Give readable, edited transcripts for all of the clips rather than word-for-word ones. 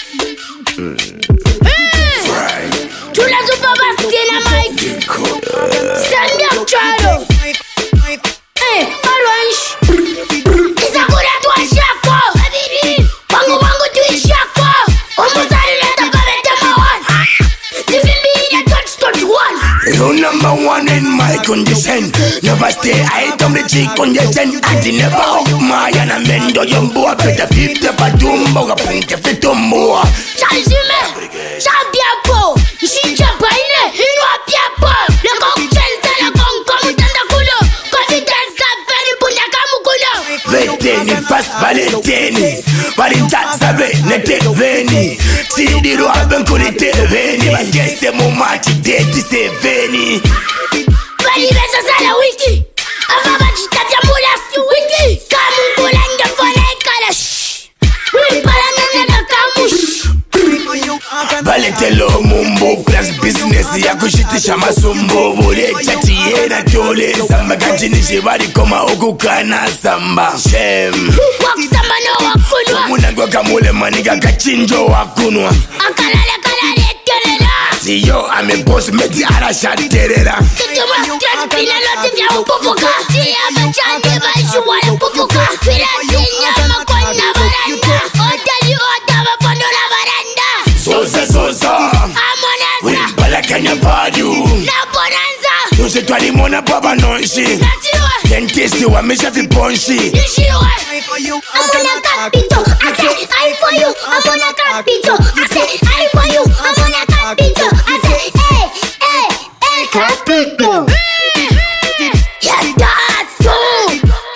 Chula super bastina Mike. Stand up Charo. Orange. Isakura tu ashako. Wangu wangu tu ishako. Omuzari leta kavete mawan. Tivimbi ina touch one. You're number one in my condition. Never stay high on the cheek condition. I did never up my and a mendo yumbo. I bet a 50 patumbo. I print a fitumbo. Chazime. Chabiapo. Shichapaine. Hino apiapo. Le cocktail la concomu tanda kulo. Confidence up very punyaka mukulo. Veteni fast valenteni. Valinta sabe nete veni. Sidiro abenkulite veni. Magese mumati deti se veni. Valivesa sala wiki. Avava chitatia mula si wiki. Kamungula nge fone kala shh. Wipala nanga kamush. Valetelo mumbo plus business ya kushitisha masumbo. Vule chati yena kyole. Samba kanchini shibari koma ukukana samba. Shem Wakisamba no wakunwa. Munangwa kamule maniga kachinjo wakunwa. Akalale kalale telela. Yo, I'm a boss, meti arasha terera. Kitumwa stretch pina loti vya upupuka. Tia bachani baishu wale upupuka. Pila tinya makona baranda. Otali otava pondo la baranda. Sosa Amonanza. Wimpala kanya padu. Na bonanza. Yose twali mona baba nonshi. Natiwa. Dentist wa mesha viponshi. Nishiwa. Amona capito. I say I for you. Amona capito. I say I for you. Amona capito. I say hey capito. Yes, that's true.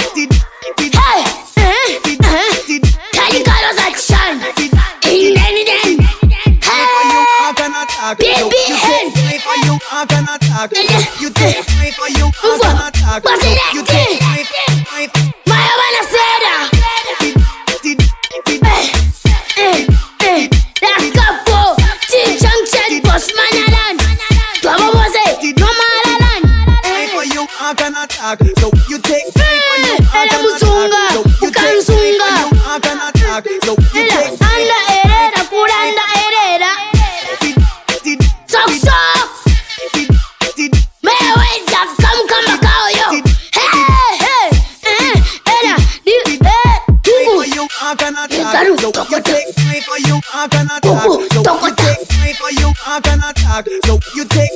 Hey, Calicaros action. In any day. Hey, baby head. Maya Banacera. That's Capo. T-Junction, Boss Manalan. Tuamo Bose, no Malalan. Ela Musunga, Ukansunga. Ela Anda Herrera, Kuranda Herrera. Sok Sok. Meweza kama kao yo. Hey. Ela Tugu. Karu tokota. Kuku tokota.